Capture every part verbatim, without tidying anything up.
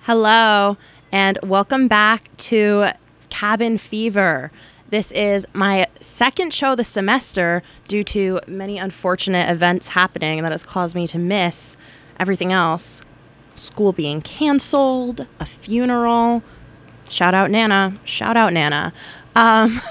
Hello, and welcome back to Cabin Fever. This is my second show this semester due to many unfortunate events happening that has caused me to miss everything else. School being canceled, a funeral. Shout out Nana. Shout out Nana. Um,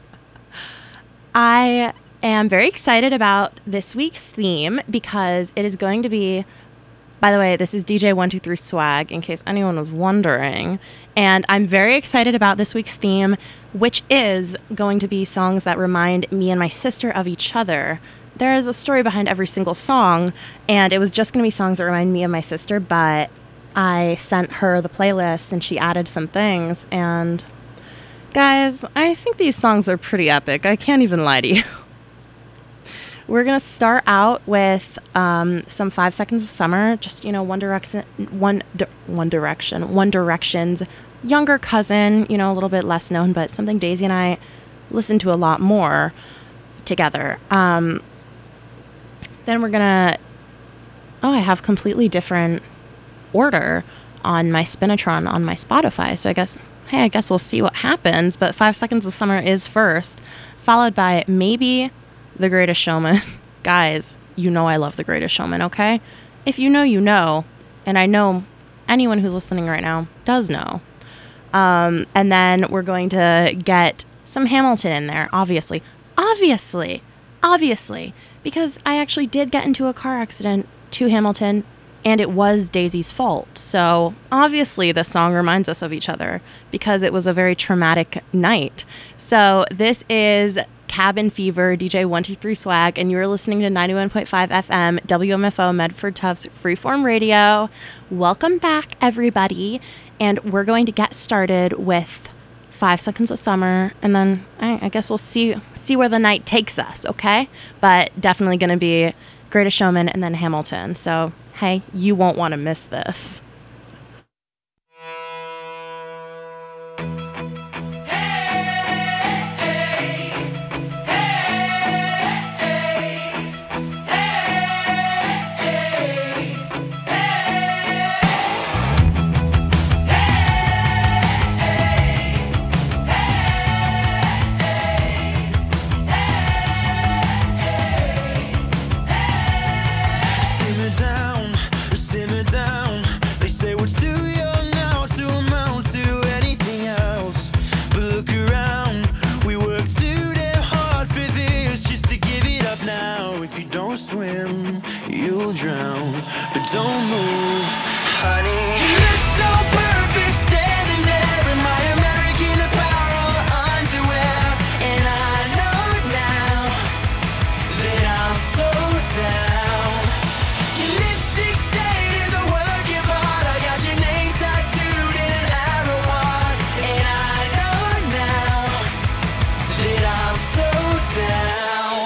I am very excited about this week's theme because it is going to be, by the way, this is D J one two three Swag, in case anyone was wondering. And I'm very excited about this week's theme, which is going to be songs that remind me and my sister of each other. There is a story behind every single song, and it was just going to be songs that remind me of my sister, but I sent her the playlist, and she added some things. And guys, I think these songs are pretty epic. I can't even lie to you. We're going to start out with um, some Five Seconds of Summer, just, you know, One Direction, One, Di- One Direction, One Direction's younger cousin, you know, a little bit less known, but something Daisy and I listened to a lot more together. Um, then we're going to, oh, I have completely different order on my Spinatron on my Spotify, so I guess, hey, I guess we'll see what happens, but Five Seconds of Summer is first, followed by maybe The Greatest Showman. Guys, you know I love The Greatest Showman, okay? If you know, you know. And I know anyone who's listening right now does know. Um, and then we're going to get some Hamilton in there, obviously. Obviously. Obviously. Because I actually did get into a car accident to Hamilton, and it was Daisy's fault. So obviously the song reminds us of each other because it was a very traumatic night. So this is Cabin Fever, D J one two three Swag, and you're listening to ninety-one point five F M, W M F O, Medford Tufts Freeform Radio. Welcome back, everybody, and we're going to get started with Five Seconds of Summer, and then I, I guess we'll see see where the night takes us, okay? But definitely going to be Greatest Showman and then Hamilton, so hey, you won't want to miss this. Swim, you'll drown, but don't move, honey. You look so perfect standing there in my American Apparel underwear, and I know now that I'm so down. Your lipstick stain is a work of art. I got your name tattooed in an arrow heart, and I know now that I'm so down.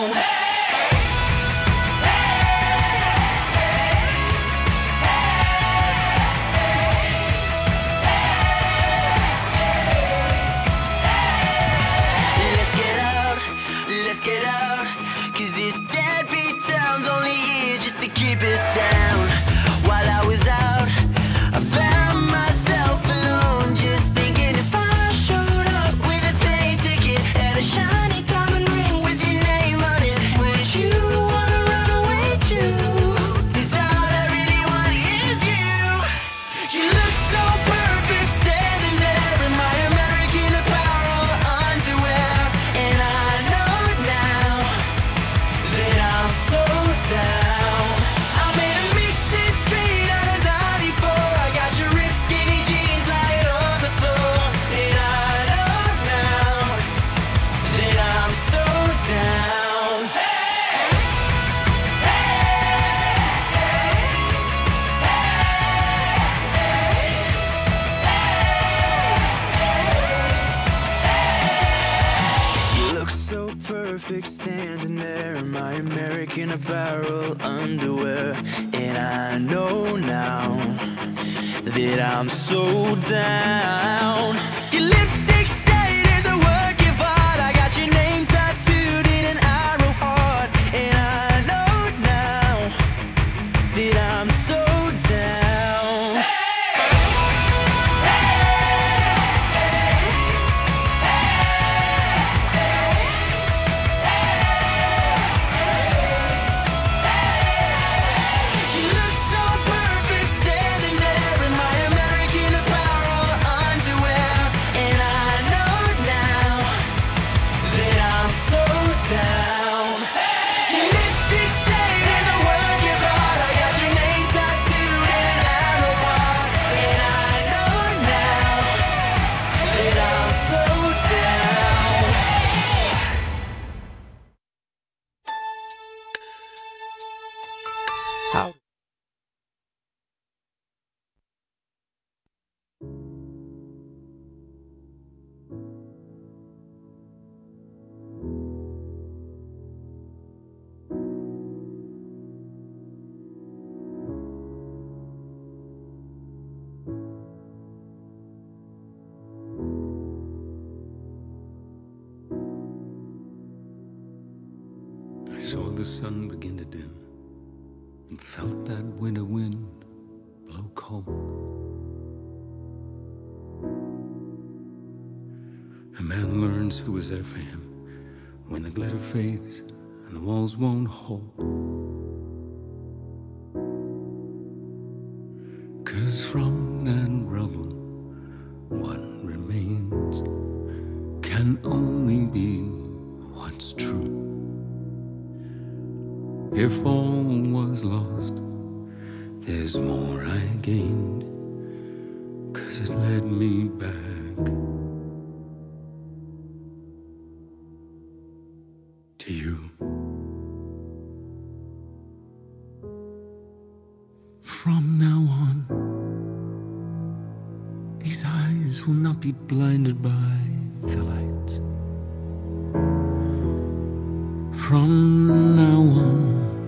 Standing there in my American Apparel underwear, and I know now that I'm so down. Your lipstick stain is a work of art. I got your name tattooed in an arrow heart, and I know now that I'm so down. Hey! the sun begin to dim and felt that winter wind blow cold. A man learns who is there for him when the glitter fades and the walls won't hold. 'Cause from that rubble, what remains can only be what's true. If all was lost, there's more I gained, 'cause it led me back to you. From now on, these eyes will not be blinded by the lights. From now on,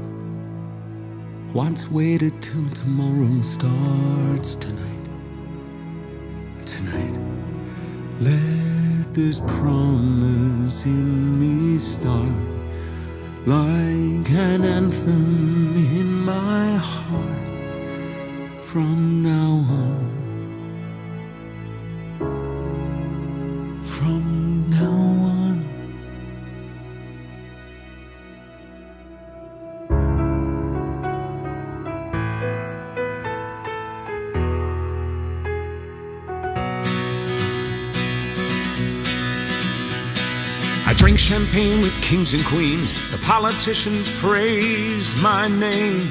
what's waited till tomorrow starts tonight. Tonight, let this promise in me start like an anthem in my heart. From now on, from now on. I drink champagne with kings and queens. The politicians praised my name,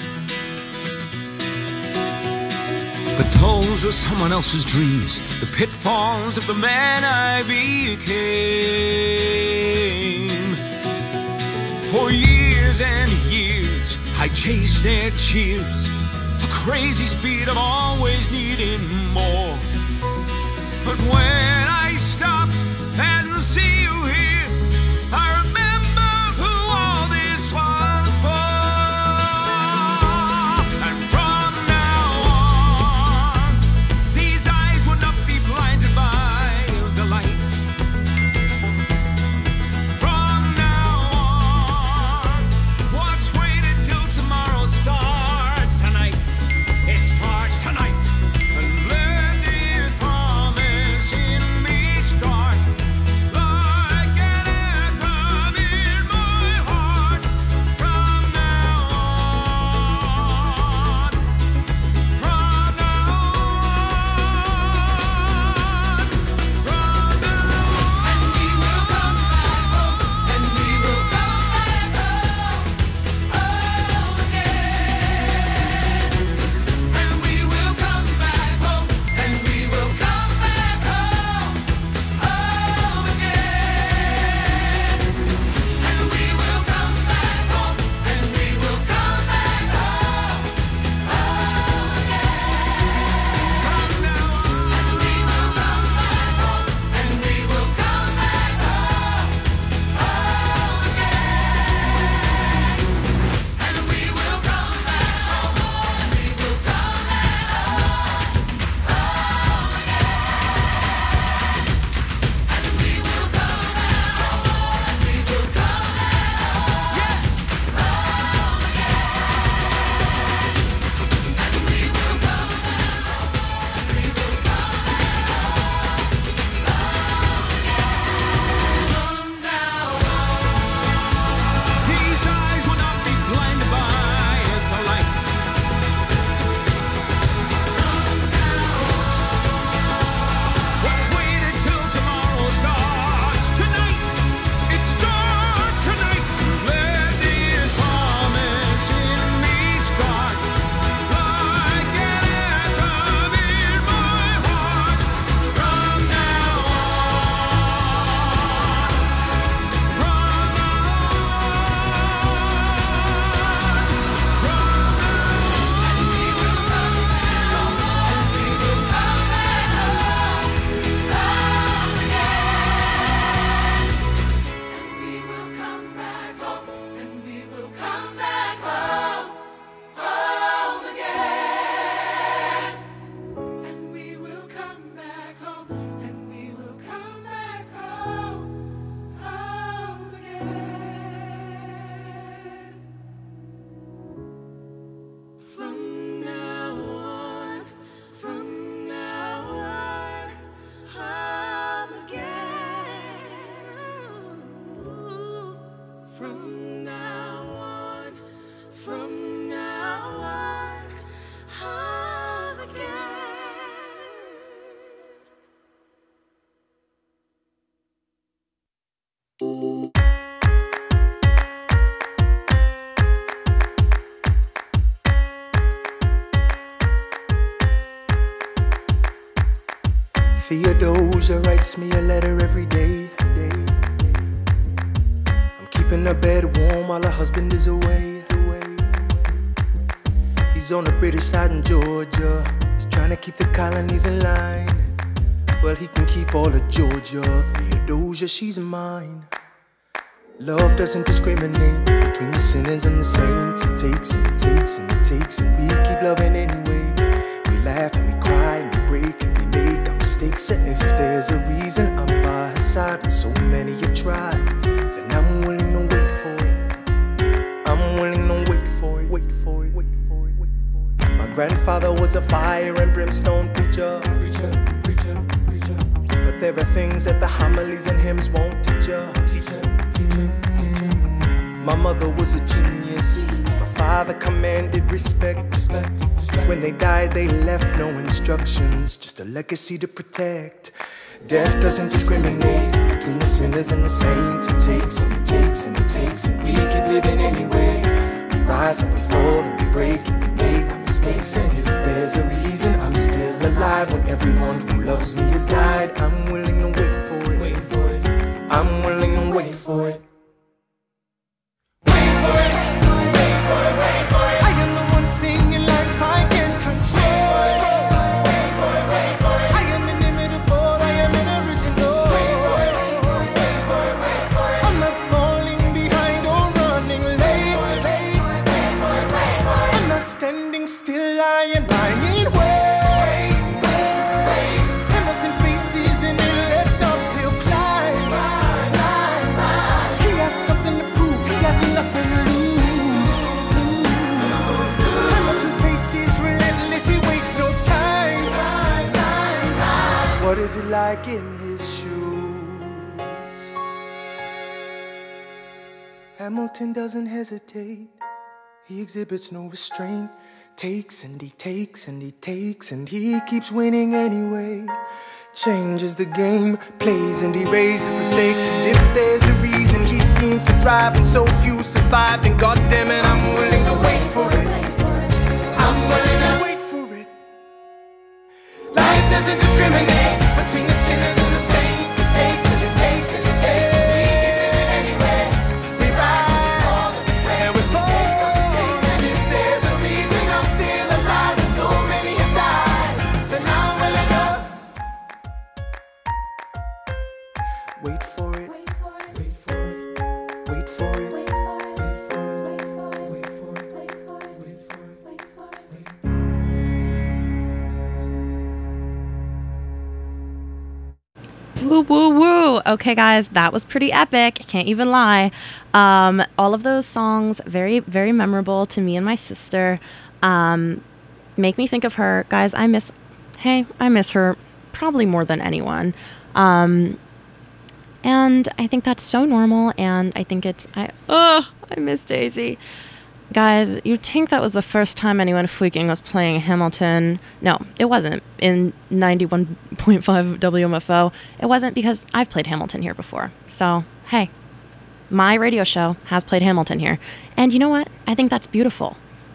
but those were someone else's dreams, the pitfalls of the man I became. For years and years I chased their cheers, a crazy speed of always needing more. But when I stop and see you here, I remember who all this was for. And from now on, these eyes will not be blinded by the lights. From now on, what's waited till tomorrow starts tonight. It starts tonight. And let this promise in Theodosia writes me a letter every day. I'm keeping her bed warm while her husband is away. He's on the British side in Georgia. He's trying to keep the colonies in line. Well, he can keep all of Georgia. Theodosia, she's mine. Love doesn't discriminate between the sinners and the saints. It takes and it takes and it takes, and we keep loving anyway. We laugh and we cry and we break and we make our mistakes. And if there's a reason I'm by her side when so many have tried, then I'm willing to wait for it. I'm willing to wait for it, wait for it, wait for it, wait for it. My grandfather was a fire and brimstone preacher, preacher, preacher, preacher. But there are things that the homilies and hymns won't teach ya. Teacher, teacher, teacher. My mother was a genius. My father commanded respect, respect, respect. When they died, they left no instructions, just a legacy to protect. Death doesn't discriminate between the sinners and the saints. It takes and it takes and it takes, and we keep living anyway. We rise and we fall and we break and we make our mistakes. And if there's a reason I'm still alive when everyone who loves me has died, I'm willing to wait for it. Wait for it. I'm willing to wait for it. Wait for it. Wait for it. Wait for it. I am the one thing in life I can control. Wait for it. Wait for it. I am inimitable. I am an original. Wait for it. Wait for it. Wait for it. I'm not falling behind or running late. Wait for it. Wait for it. Wait for it. I'm not standing still. I am lying in wait. Wait. Hamilton faces an endless uphill climb. He has something to prove. He has nothing to lose. Hamilton's pace is relentless. He wastes no time. What is it like in his shoes? Hamilton doesn't hesitate. He exhibits no restraint. Takes and he takes and he takes and he keeps winning anyway. Changes the game, plays and he raises the stakes. And if there's a reason he seems to thrive and so few survive, then goddammit, I'm willing to wait for it. I'm willing to wait for it. Life doesn't discriminate between the sinners and the saints. It takes and it takes and it takes, and we keep living anyway. We rise and we fall and we break and we make our mistakes. And if there's a reason I'm still alive and so many have died, then I'm willing to wait for it. Wait for it. Wait for it. Wait for it. Wait for it. Wait for it. Wait for it. Wait for it. Wait for it. Wait for it. Wait for it. Woo, woo, woo. Okay, guys, that was pretty epic. Can't even lie. Um, all of those songs, very, very memorable to me and my sister. Um, make me think of her. Guys, I miss, hey, I miss her probably more than anyone. Um, and I think that's so normal. And I think it's, I, oh, I miss Daisy. Guys, you'd think that was the first time anyone freaking was playing Hamilton. No, it wasn't. In ninety-one point five W M F O, it wasn't, because I've played Hamilton here before. So, hey, my radio show has played Hamilton here. And you know what? I think that's beautiful.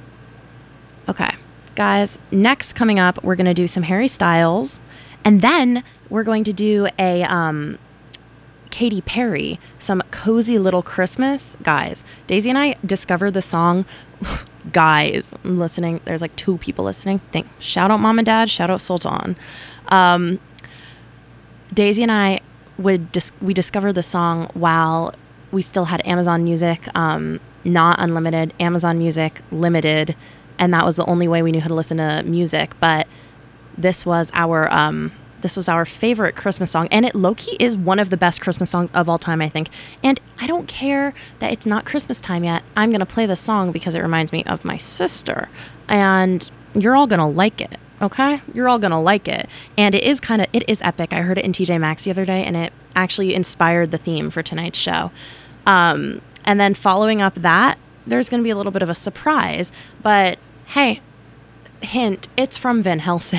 Okay, guys, next coming up, we're going to do some Harry Styles. And then we're going to do a um, Katy Perry, some Cozy Little Christmas. Guys, Daisy and I discovered the song. Guys, I'm listening. There's like two people listening. Thank, shout out mom and dad. Shout out Sultan. Um, Daisy and I would dis- we discovered the song while we still had Amazon Music, um, not unlimited, Amazon Music limited, and that was the only way we knew how to listen to music. But this was our um, this was our favorite Christmas song, and it low-key is one of the best Christmas songs of all time, I think. And I don't care that it's not Christmas time yet. I'm gonna play this song because it reminds me of my sister, and you're all gonna like it. Okay, you're all gonna like it, and it is kind of it is epic. I heard it in T J Maxx the other day, and it actually inspired the theme for tonight's show. Um, and then following up that, there's gonna be a little bit of a surprise, but hey, hint, it's from Van Helsing,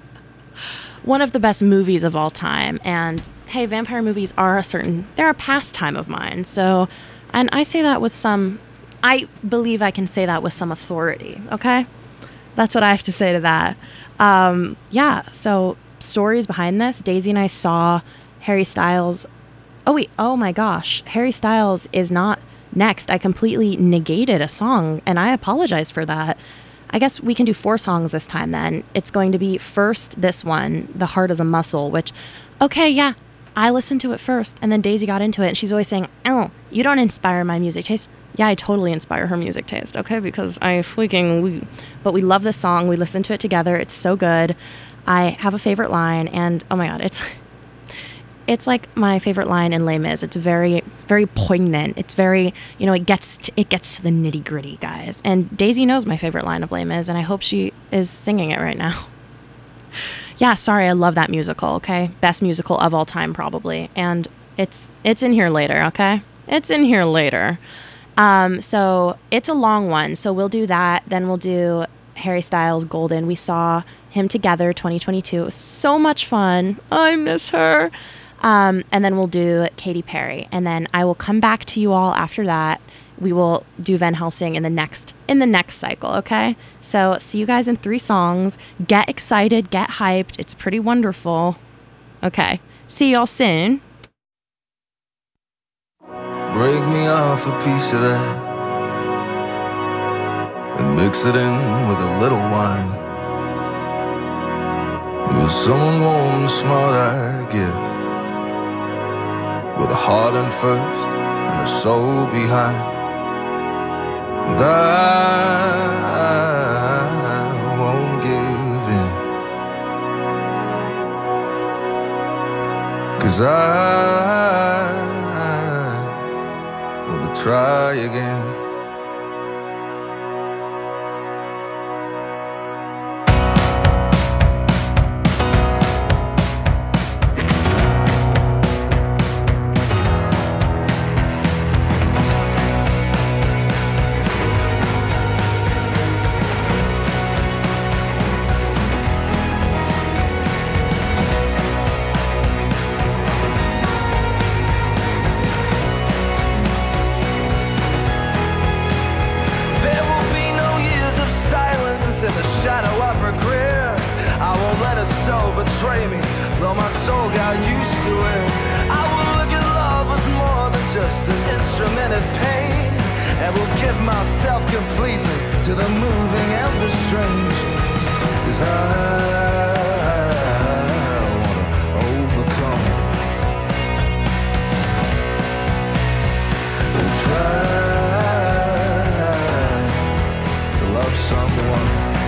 one of the best movies of all time. And hey, vampire movies are a certain they're a pastime of mine. So, and I say that with some, I believe I can say that with some authority. Okay. That's what I have to say to that. Um, yeah, so stories behind this. Daisy and I saw Harry Styles. Oh wait, oh my gosh. Harry Styles is not next. I completely negated a song and I apologize for that. I guess we can do four songs this time then. It's going to be first this one, The Heart is a Muscle, which, okay, yeah, I listened to it first and then Daisy got into it and she's always saying, oh, you don't inspire my music taste. Yeah, I totally inspire her music taste, okay? Because I freaking, we, but we love this song. We listen to it together. It's so good. I have a favorite line and oh my God, it's, it's like my favorite line in Les Mis. It's very, very poignant. It's very, you know, it gets to, it gets to the nitty gritty, guys. And Daisy knows my favorite line of Les Mis, and I hope she is singing it right now. Yeah, sorry, I love that musical. Okay, best musical of all time, probably. And it's it's in here later. Okay, it's in here later. Um, so it's a long one. So we'll do that. Then we'll do Harry Styles, Golden. We saw him together, twenty twenty-two. It was so much fun. I miss her. Um, and then we'll do Katy Perry. And then I will come back to you all after that. We will do Van Helsing in the next in the next cycle, okay? So see you guys in three songs. Get excited, get hyped. It's pretty wonderful. Okay. See y'all soon. Break me off a piece of that and mix it in with a little wine. With someone warm and smart, I guess, with a heart in first and a soul behind. And I won't give in, 'cause I want to try again. Betray me, though my soul got used to it. I will look at love as more than just an instrument of pain, and will give myself completely to the moving and the strange. 'Cause I wanna overcome and try to love someone.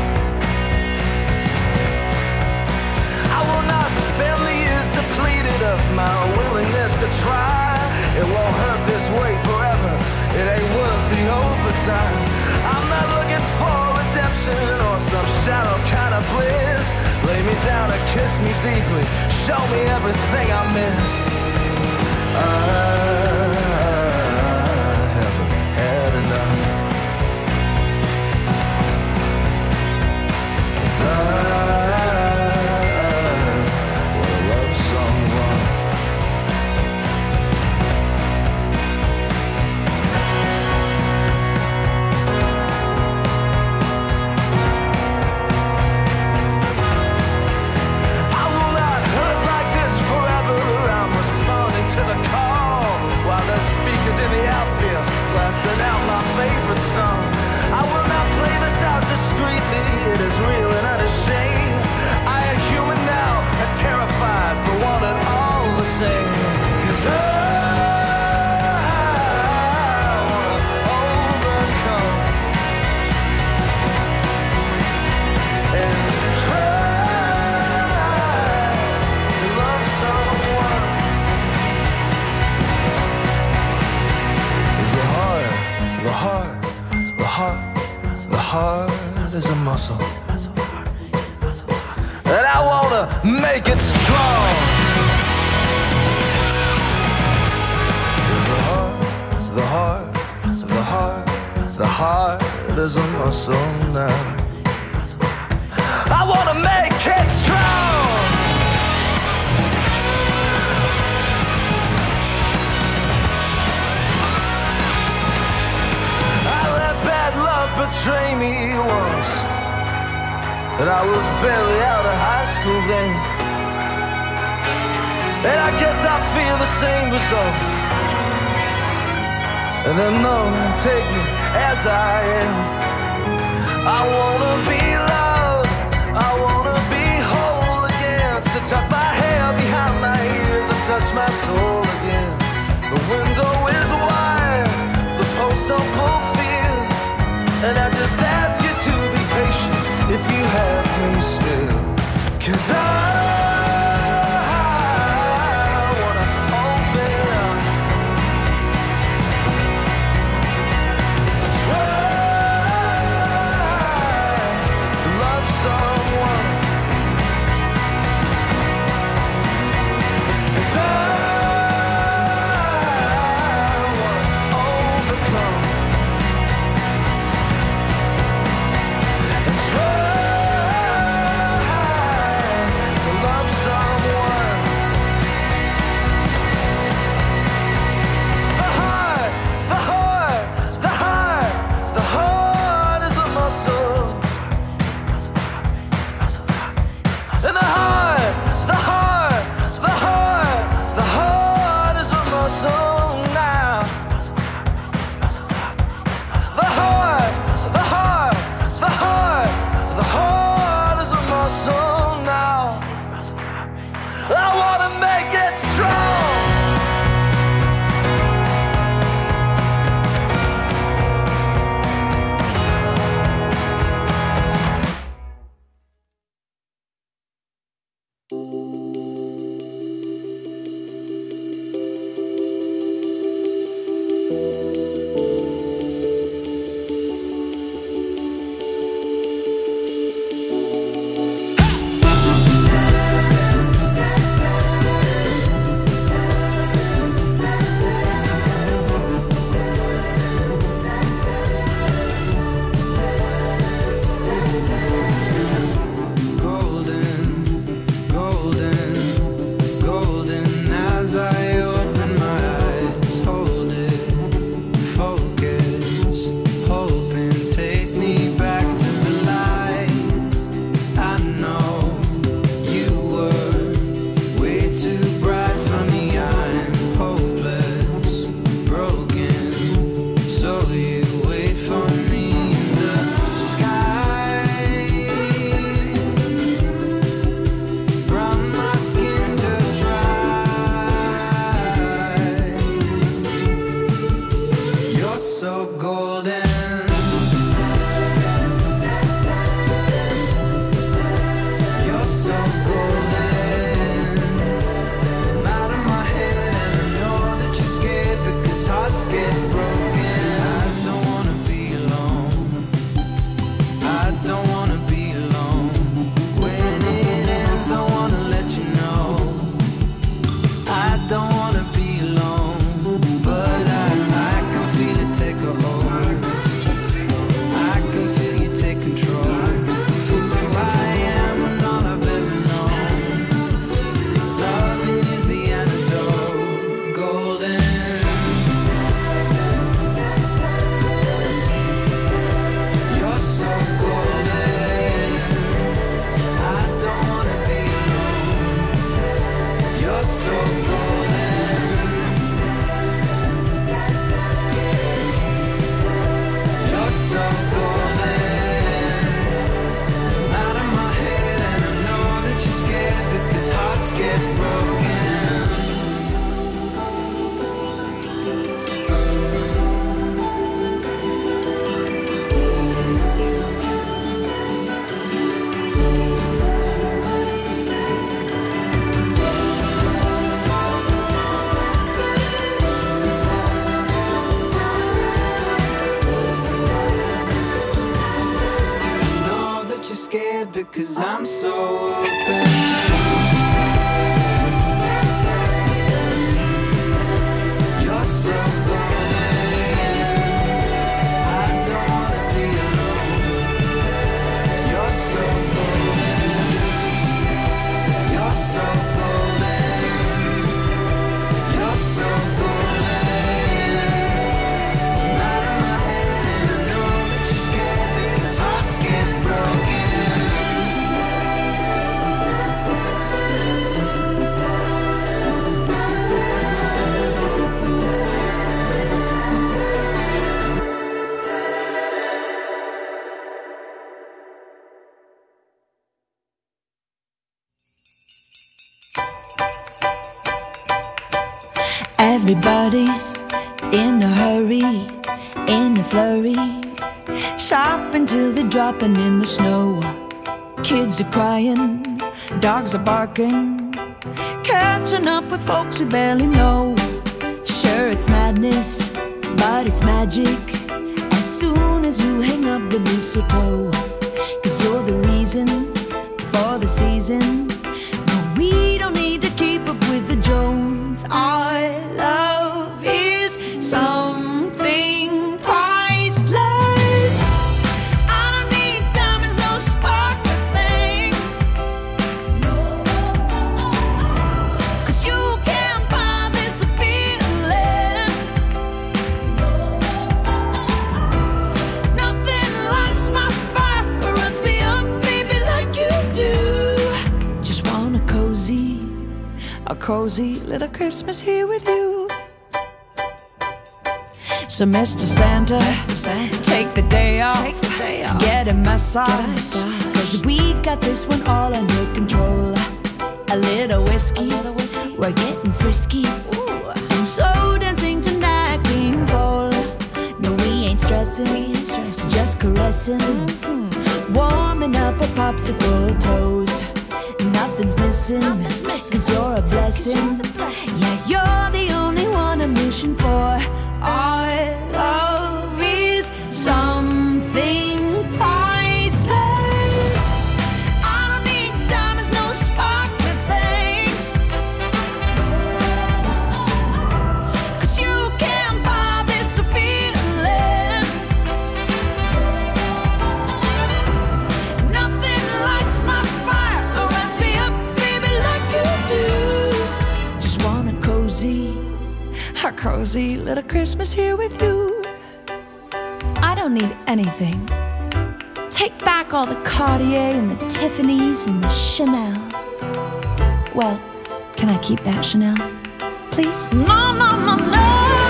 Of my willingness to try, it won't hurt this way forever. It ain't worth the overtime. I'm not looking for redemption or some shallow kind of bliss. Lay me down and kiss me deeply. Show me everything I missed. I haven't had enough. And I blasting out my favorite song. I will not play this out discreetly. It is real and unashamed. I am human now and terrified, but want it all the same. 'Cause I wanna overcome and try to love someone. The heart, the heart, the heart is a muscle, and I wanna make it strong. The heart, the heart, the heart, the heart is a muscle now. I wanna make it strong. Betray me once, and I was barely out of high school then. and I guess I feel the same result. And then Lord, take me as I am. I wanna be loved, I wanna be whole again. So tuck my hair behind my ears and touch my soul again. The window is wide, the post don't fulfill, and I just ask you to be patient if you have me still. 'Cause I wanna open up, try to love someone, and I wanna overcome, and try Everybody's in a hurry, in a flurry, shopping till they're dropping in the snow. Kids are crying, dogs are barking, catching up with folks we barely know. Sure, it's madness, but it's magic as soon as you hang up the mistletoe. Cause you're the reason for the season, but we don't need to keep up with the Jones. Our love is something priceless. I don't need diamonds, no sparkly things, cause you can't buy this feeling. Nothing lights my fire or runs me up, baby, like you do. Just want a cozy, a cozy little Christmas here with you. So Mister Santa, Mister Santa, take the day off, take the day off. Get a massage, get a massage. Cause we got this one all under control. A little whiskey, a little whiskey. We're getting frisky. Ooh. And so dancing tonight, King Cole. No, we ain't stressing, we ain't stressing. Just caressing, mm-hmm. Warming up a popsicle toes. Nothing's missing, Nothing's missing. Cause you're a blessing, you're blessing. Yeah, you're the only one I'm wishing for. Our love is something priceless. I don't need diamonds, no sparkly things, cause you can't buy this feeling. Nothing lights my fire or wraps me up, baby, like you do. Just want a cozy, a cozy little Christmas here with you. I don't need anything. Take back all the Cartier and the Tiffany's and the Chanel. Well, can I keep that Chanel, please? No, no, no, no.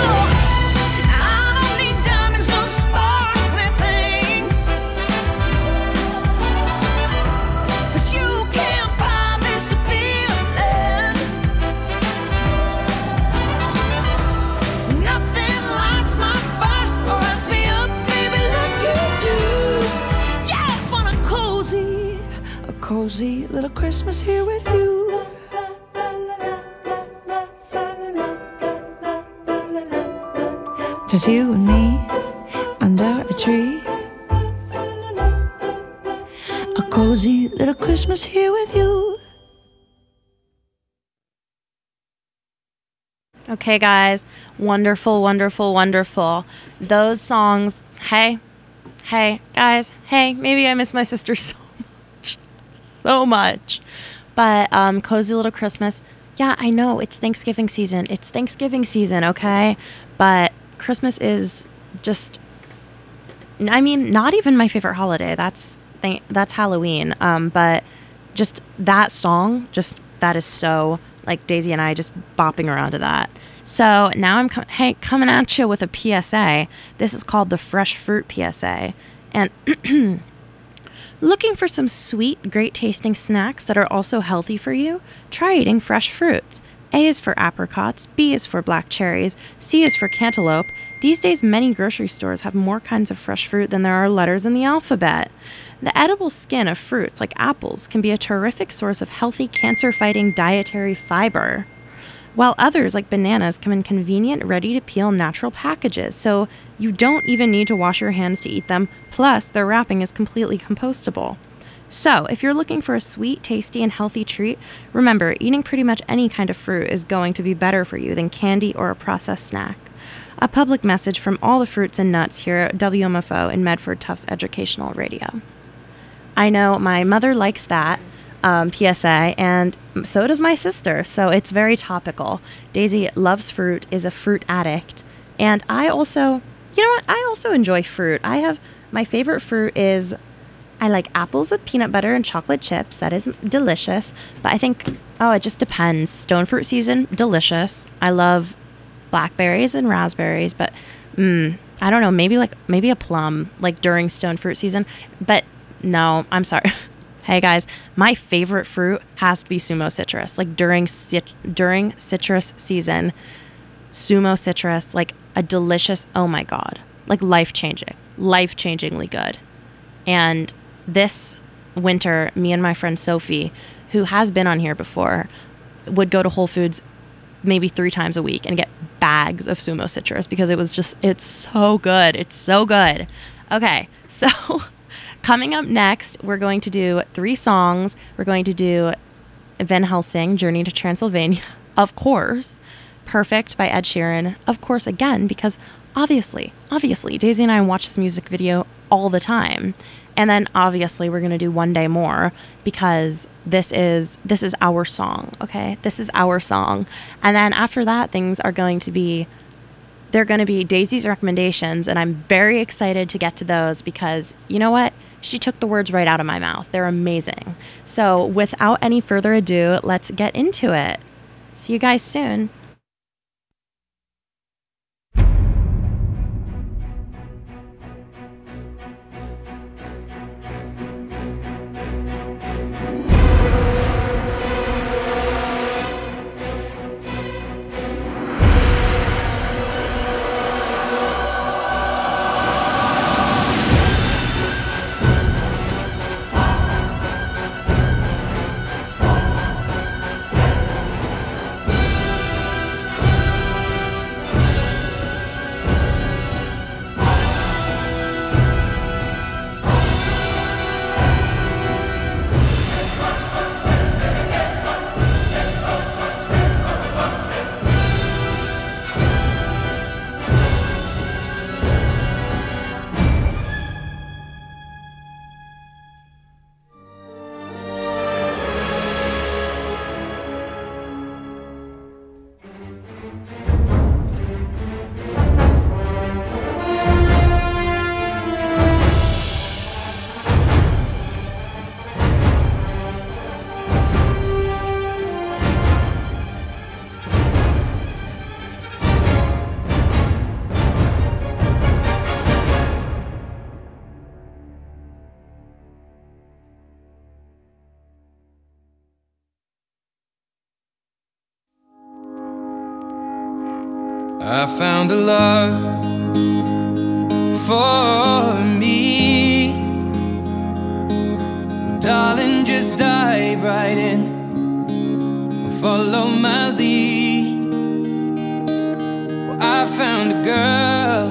I don't need diamonds, no sparkly things, cause you can't buy this feeling. Nothing lights my fire or wraps me up, baby, like you do. Just want a cozy, a cozy little Christmas here with you. Just you and me under a tree. A cozy little Christmas here with you. Okay, guys. Wonderful, wonderful, wonderful. Those songs, hey, hey, guys, hey, maybe I miss my sister so much. So much. But um, Cozy Little Christmas, yeah, I know, it's Thanksgiving season. It's Thanksgiving season, okay? But Christmas is just, I mean, not even my favorite holiday. That's th- that's Halloween. Um, but just that song, just that is so, like, Daisy and I just bopping around to that. So now I'm com- hey, coming at you with a P S A. This is called the Fresh Fruit P S A. And looking for some sweet, great tasting snacks that are also healthy for you? Try eating fresh fruits. A is for apricots, B is for black cherries, C is for cantaloupe. These days, many grocery stores have more kinds of fresh fruit than there are letters in the alphabet. The edible skin of fruits, like apples, can be a terrific source of healthy, cancer-fighting dietary fiber, while others, like bananas, come in convenient, ready-to-peel natural packages, so you don't even need to wash your hands to eat them, plus their wrapping is completely compostable. So, if you're looking for a sweet, tasty, and healthy treat, remember, eating pretty much any kind of fruit is going to be better for you than candy or a processed snack. A public message from all the fruits and nuts here at W M F O and Medford Tufts Educational Radio. I know my mother likes that um, P S A, and so does my sister, so it's very topical. Daisy loves fruit, is a fruit addict, and I also, you know what, I also enjoy fruit. I have, my favorite fruit is, I like apples with peanut butter and chocolate chips. That is delicious. But I think, oh, it just depends. Stone fruit season, delicious. I love blackberries and raspberries, but mm, I don't know, maybe like maybe a plum, like during stone fruit season. But no, I'm sorry. Hey guys, my favorite fruit has to be Sumo Citrus. Like during cit- during citrus season, Sumo citrus, like a delicious, oh my God, like life-changing, life-changingly good. And this winter, me and my friend Sophie, who has been on here before, would go to Whole Foods maybe three times a week and get bags of Sumo citrus because it was just, it's so good. It's so good. Okay, so coming up next, we're going to do three songs. We're going to do Van Helsing, Journey to Transylvania, of course. Perfect by Ed Sheeran, of course, again, because obviously, obviously, Daisy and I watch this music video all the time. And then obviously we're going to do One Day More because this is this is our song, okay? This is our song. And then after that, things are going to be, they're going to be Daisy's recommendations, and I'm very excited to get to those because, you know what? She took the words right out of my mouth. They're amazing. So without any further ado, let's get into it. See you guys soon. I found a love for me. Well, darling, just dive right in, follow my lead. Well, I found a girl,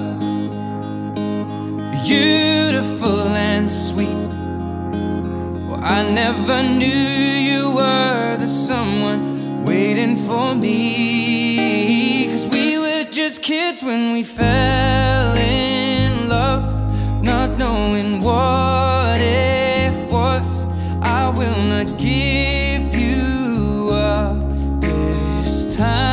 beautiful and sweet. Well, I never knew you were the someone waiting for me. 'Cause we were just kids when we fell in love, not knowing what it was. I will not give you up this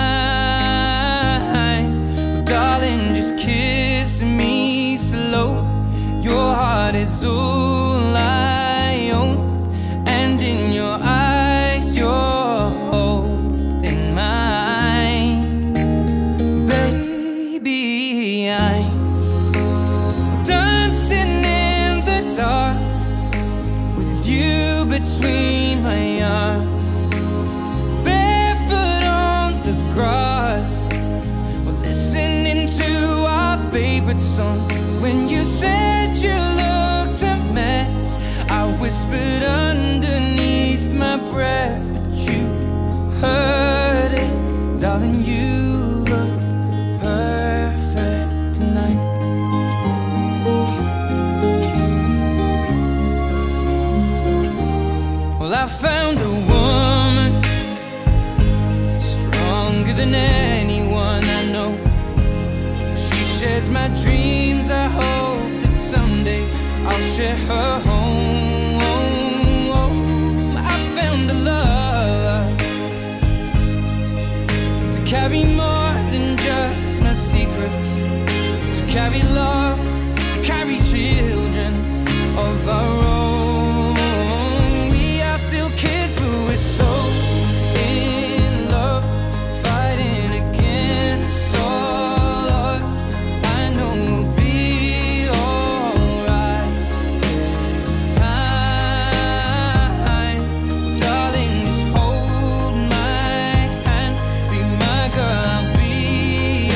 time. Oh, darling, just kiss me slow. Your heart is all I own, and in your eyes you're holding mine. Baby, I'm dancing in the dark with you between my arms, barefoot on the grass. We're listening to our favorite song. When you said you looked a mess, I whispered underneath my breath, but you heard it. Darling, you look perfect tonight. Well, I found a woman stronger than anyone I know. She shares my dreams. I hope that someday I'll share her home. I found a love to carry more than just my secrets, to carry love, to carry children of our own. We are still kids, but we're so in love, fighting against all odds. I know we'll be alright this time. Darling, just hold my hand, be my girl, I'll be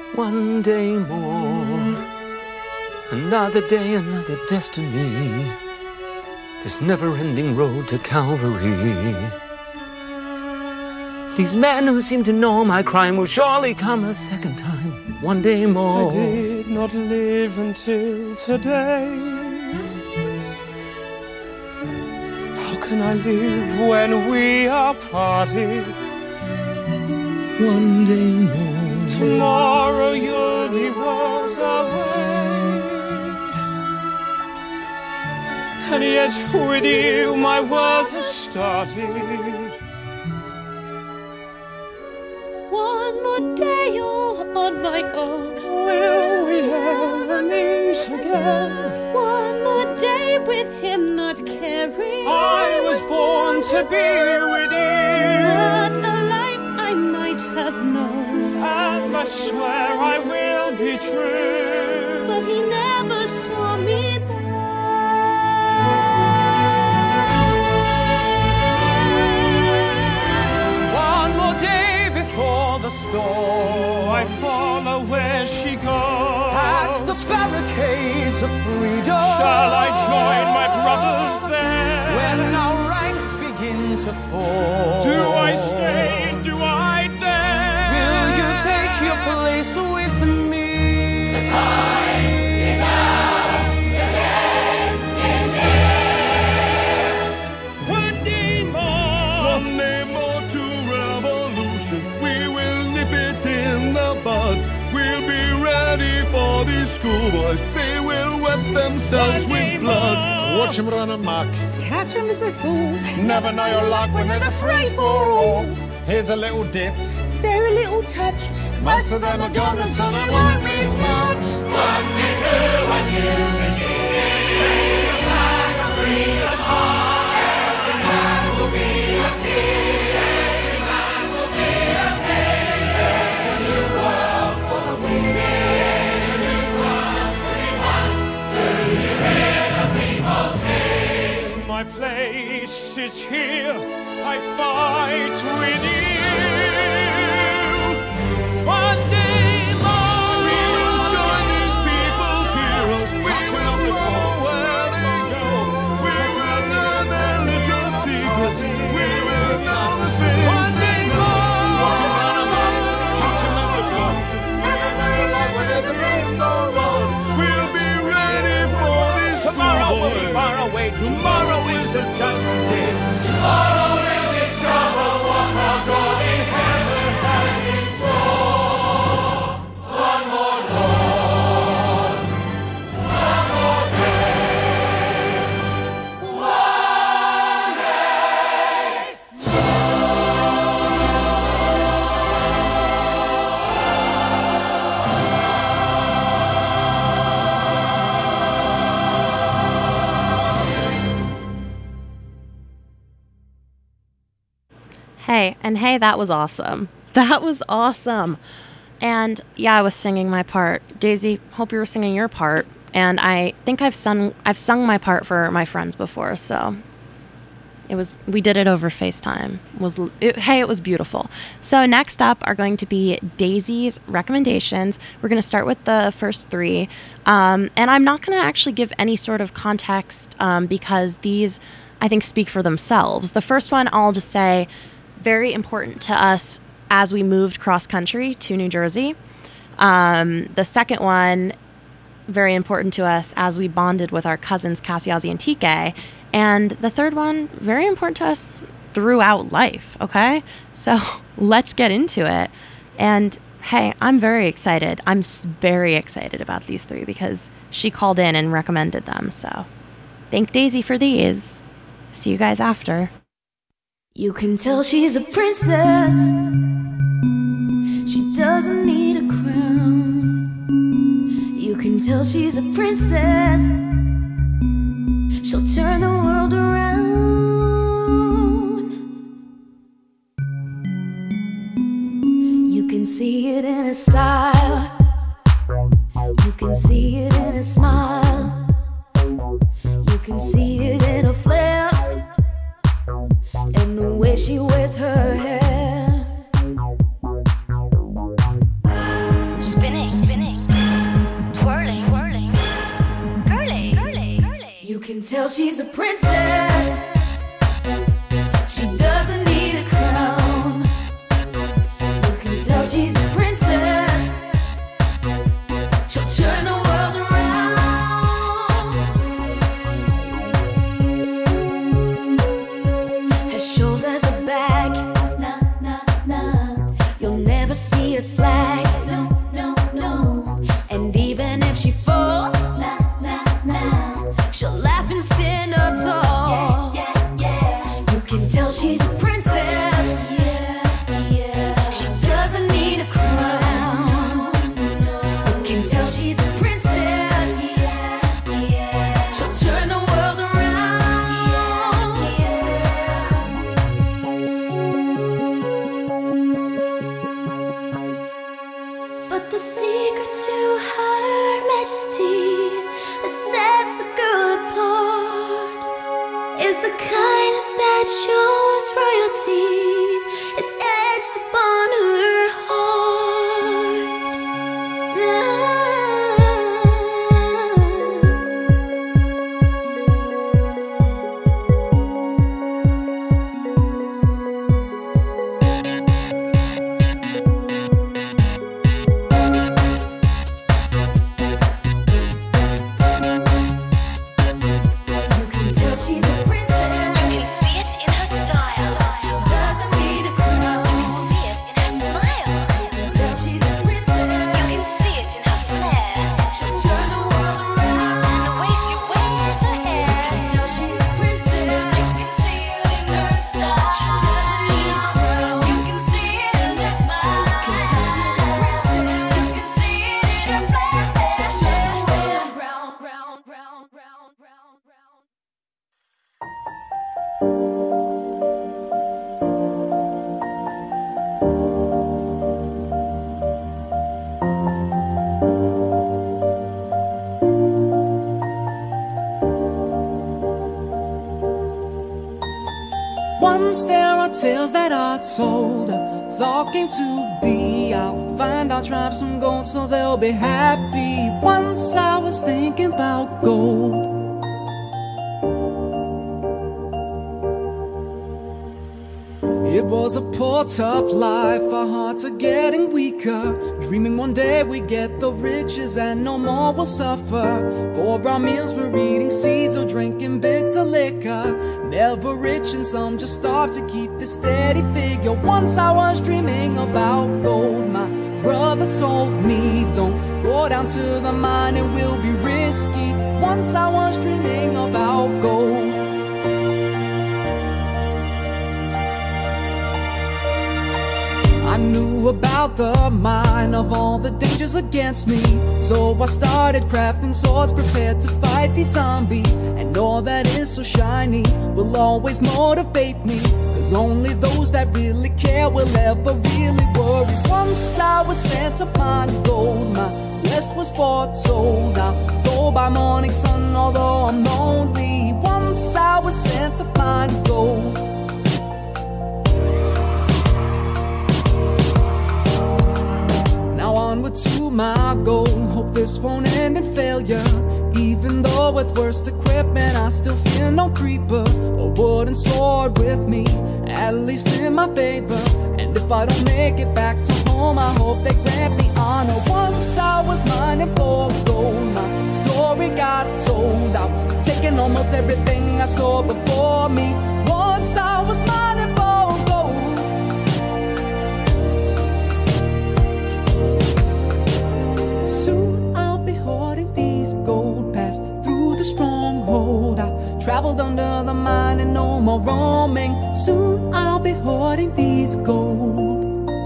One day more, another day, another destiny. This never-ending road to Calvary. These men who seem to know my crime will surely come a second time. One day more. I did not live until today. How can I live when we are parted? One day more. Tomorrow you'll be worlds away. And yet with you my world has started. One more day all on my own. Will we ever meet again? One more day with him not caring. I was born to be with you. What a life I might have known. And I swear I will be true. But he never saw me there. One more day before the storm, I follow where she goes. At the barricades of freedom, shall I join my brothers there? When our ranks begin to fall, do I stay? Do I dare? Will you take your place with me? The time is now. The day is here. One day more. One day more to revolution. We will nip it in the bud. We'll be ready for these schoolboys. They will wet themselves with blood. Watch them run amok. Catch him as they fall. Never know your luck when there's a free-for-all. Here's a little dip. Very little touch. Most of them are gone, and so they won't miss much. One day two, and you begin. Raise a flag of freedom high. Every man will be a king. Every man will be a king. There's a new world for the weak. A new world for everyone. Do you hear the people sing? My place is here. I fight with you. One day more. We will join these people's heroes. We will follow where they go. We will learn their little secrets. We will know the things. One day more. Watch them run amok. Catch them as they flow. Never know your luck when there's a free-for-all. We'll be ready for this Tomorrow will be schoolboy. far away. Tomorrow is the judgment day. Tomorrow we'll discover what our God in heaven has in store. One more dawn, one more day, one day. Hey, and hey, that was awesome. That was awesome. And yeah, I was singing my part. Daisy, hope you were singing your part. And I think I've sung I've sung my part for my friends before, so it was we did it over FaceTime. It was it, hey, it was beautiful. So next up are going to be Daisy's recommendations. We're going to start with the first three, um, and I'm not going to actually give any sort of context um, because these I think speak for themselves. The first one, I'll just say, very important to us as we moved cross country to New Jersey. Um, the second one, very important to us as we bonded with our cousins Cassie, Ozzy, and T K. And the third one, very important to us throughout life, okay? So let's get into it. And hey, I'm very excited. I'm s- very excited about these three because she called in and recommended them. So thank Daisy for these. See you guys after. You can tell she's a princess. She doesn't need a crown. You can tell she's a princess. She'll turn the world around. You can see it in her style. You can see it in her smile. You can see it in her flair. And the way she wears her hair. Spinning. tell she's a princess. She doesn't need a crown. You can tell she's a princess. She'll turn the world around. Her shoulders are back. Nah, nah, nah. You'll never see her slack. No, no, no. And even if she falls, nah, nah, nah, she'll laugh and stand up tall. Yeah, yeah, yeah. You can tell she's a princess. Yeah, yeah. She doesn't need a crown. You can tell she's a princess. Yeah, yeah. She'll turn the world around. But the secret to her majesty that sets the girl apart is the kindness that shows royalty. It's etched upon her heart. You can tell she's a princess. You can see it in her style. She doesn't need a crown. You can see it in her smile. You can tell she's a princess. You can see it in her flair. She'll turn the world around. And the way she wears her hair. You can tell she's a princess. You can see it in her style. She doesn't need a crown. You can see it in her smile. You can tell she's a princess. You can see it in her flair. She'll turn the world round, round, round, round, round, round. Once there are tales that are told, thought came to be. I'll find out tribe some gold so they'll be happy. Once I was thinking about gold. It was a poor, tough life, our hearts are getting weaker. Dreaming one day we get the riches and no more will suffer. For our meals we're eating seeds or drinking bitter liquor. Never rich and some just starve to keep this steady figure. Once I was dreaming about gold. My brother told me don't go down to the mine, it will be risky. Once I was dreaming about gold. I knew about the mine, of all the dangers against me. So I started crafting swords, prepared to fight these zombies. And all that is so shiny will always motivate me, cause only those that really care will ever really worry. Once I was sent upon gold, my quest was foretold. I'll go by morning sun although I'm lonely. Once I was sent upon gold. Onward to my goal, hope this won't end in failure. Even though with worst equipment I still fear no creeper. A wooden sword with me, at least in my favor. And if I don't make it back to home, I hope they grant me honor. Once I was mining for gold, my story got told. I was taking almost everything I saw before me. Once I was mining for gold. Soon I'll be hoarding these gold, pass through the stronghold. I've traveled under the mine and no more roaming. Soon I'll be hoarding these gold.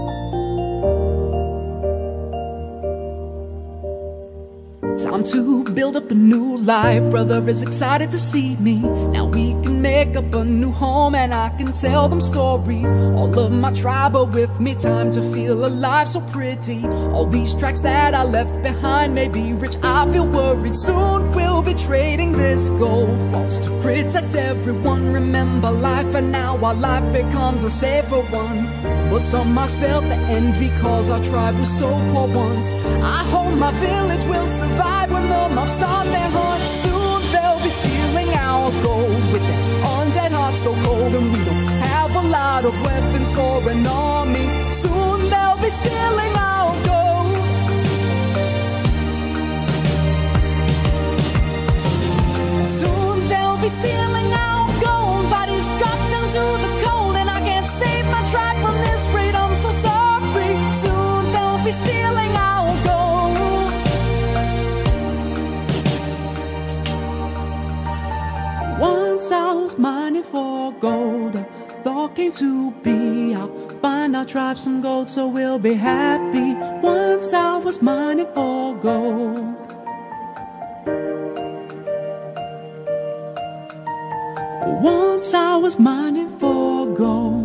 Time to build up a new life. Brother is excited to see me. Now we can make up a new home and I can tell them stories. All of my tribe are with me. Time to feel alive, so pretty. All these tracks that I left behind may be rich, I feel worried. Soon we'll be trading this gold. Walls to protect everyone. Remember life, and now our life becomes a safer one. But some must felt the envy cause our tribe was so poor once. I hope my village will survive when the mobs start their hunt. Soon they'll be stealing our gold with their undead hearts so cold. And we don't have a lot of weapons for an army. Soon they'll be stealing our gold. Soon they'll be stealing our gold. Bodies dropped down to the cold, and I can't save my tribe from this fate. I'm so sorry. Soon they'll be stealing our gold. Once I was mining for gold, a thought came to be. I'll find our tribe some gold so we'll be happy. Once I was mining for gold. Once I was mining for gold.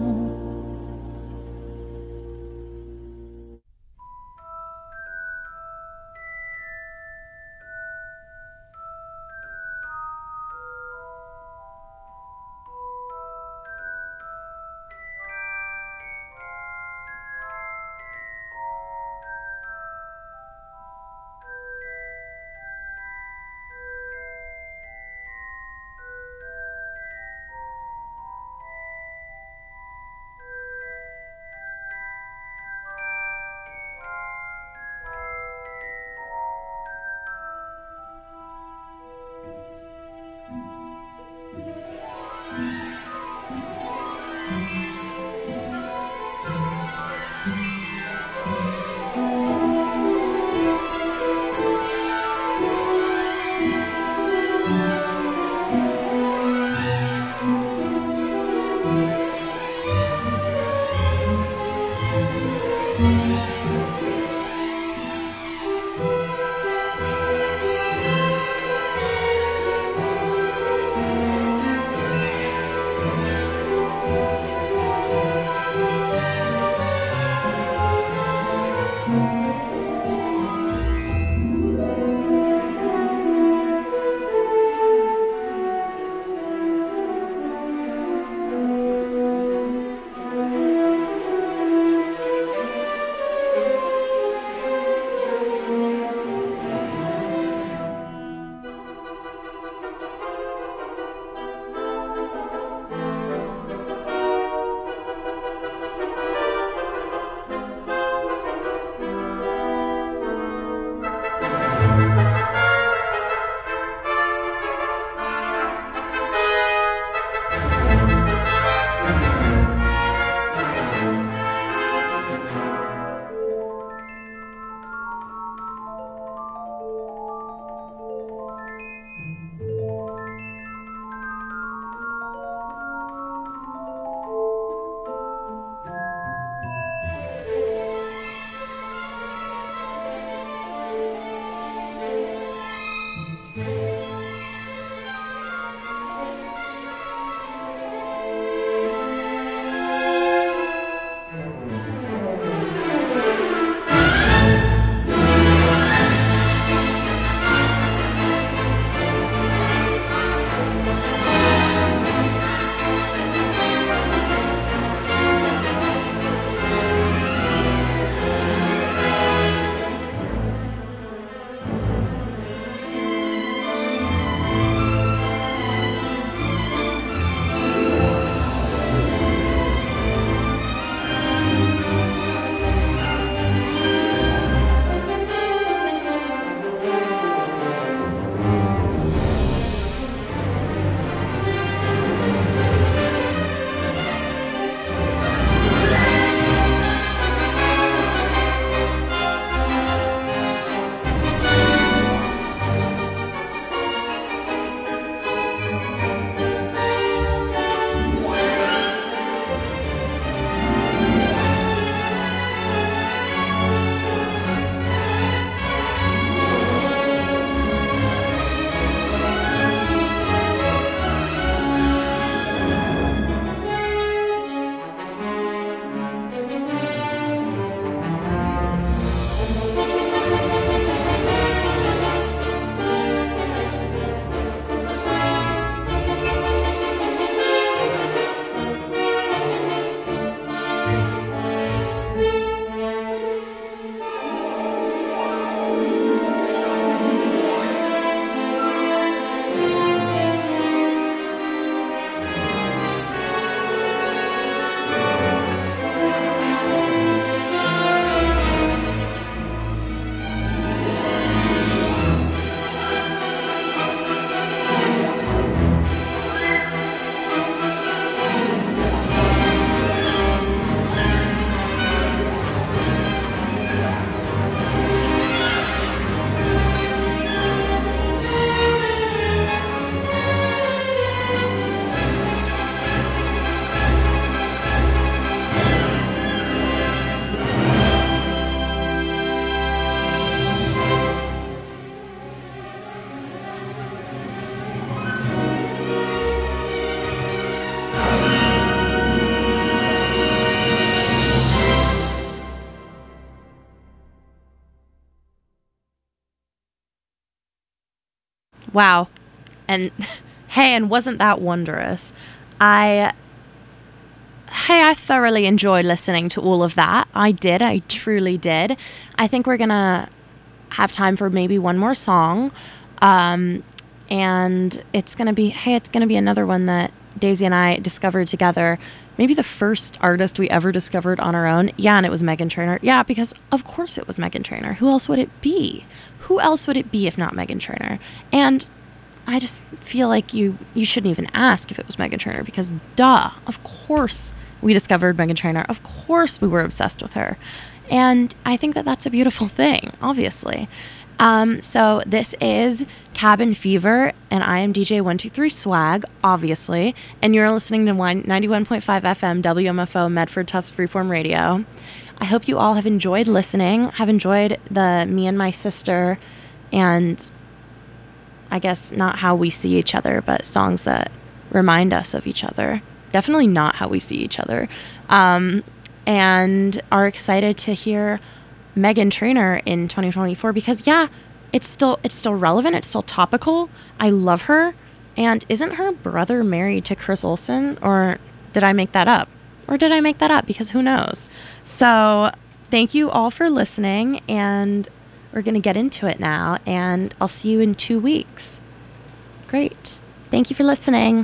wow. And hey, and wasn't that wondrous? I, hey, I thoroughly enjoyed listening to all of that. I did. I truly did. I think we're going to have time for maybe one more song. Um, and it's going to be, hey, it's going to be another one that Daisy and I discovered together. Maybe the first artist we ever discovered on our own. Yeah, and it was Meghan Trainor. Yeah, because of course it was Meghan Trainor. Who else would it be? Who else would it be if not Meghan Trainor? And I just feel like you you shouldn't even ask if it was Meghan Trainor, because duh, of course we discovered Meghan Trainor. Of course we were obsessed with her. And I think that that's a beautiful thing, obviously. Um, so this is Cabin Fever, and I am D J one two three Swag, obviously, and you're listening to ninety-one point five F M W M F O Medford Tufts Freeform Radio. I hope you all have enjoyed listening, have enjoyed the me and my sister, and I guess not how we see each other, but songs that remind us of each other. Definitely not how we see each other. Um, and are excited to hear Meghan Trainor in twenty twenty-four, because yeah, it's still it's still relevant, it's still topical. I love her. And isn't her brother married to Chris Olsen? Or did I make that up? Or did I make that up? Because who knows? So thank you all for listening, and we're going to get into it now, and I'll see you in two weeks. Great. Thank you for listening.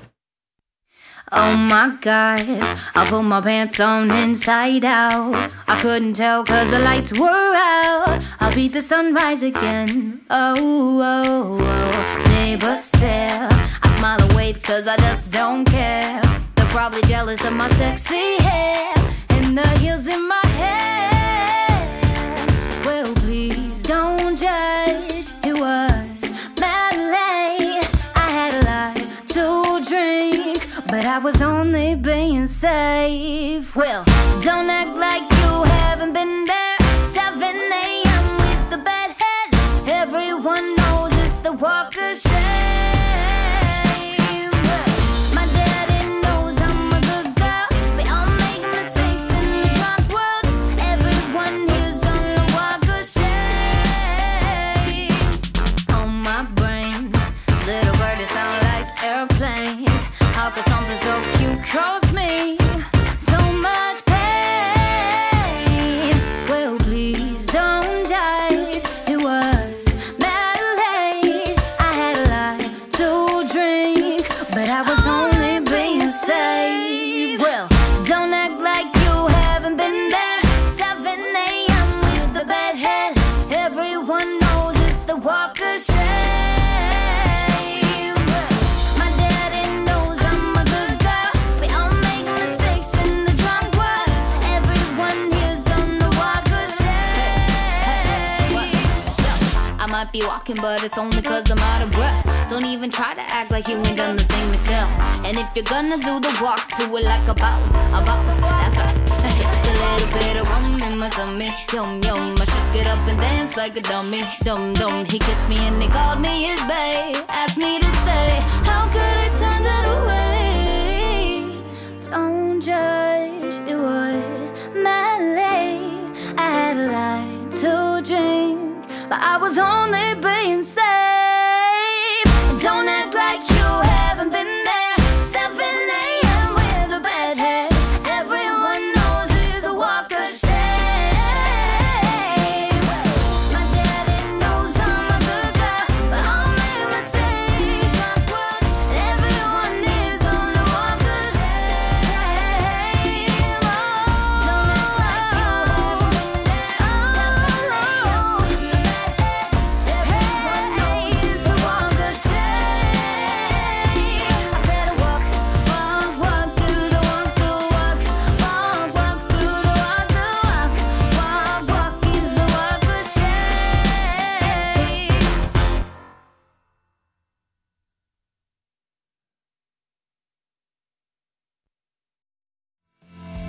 Oh my God, I put my pants on inside out. I couldn't tell cause the lights were out. I'll beat the sunrise again. Oh, oh, oh. Neighbors stare. I smile and wave cause I just don't care. They're probably jealous of my sexy hair and the heels in my hair. Well, please don't judge. It was ballet. I had a lot to drink, but I was only being safe. Well, don't act like you haven't been there. seven a.m. with the bedhead. Everyone knows it's the walk of shame. My daddy knows I'm a good girl. We all make mistakes in the drunk world. Everyone here's done the walk of shame. On my brain, little birdies sound like airplanes. How could something so cute cause me so much pain? Well, please don't judge. It was that late. I had a lot to drink, but I was only being safe. Well, don't act like you haven't been there. seven a.m. with the bedhead. Everyone knows it's the walk of shame. Might be walking, but it's only cause I'm out of breath. Don't even try to act like you ain't done the same yourself. And if you're gonna do the walk, do it like a boss, a boss, that's right. I hit a little bit of rum in my tummy, yum yum. I shook it up and danced like a dummy, dum dum. He kissed me and he called me his bae, asked me to stay. How could I turn that away? Don't judge, it was my late. I had a lot to drink, but I was only being safe.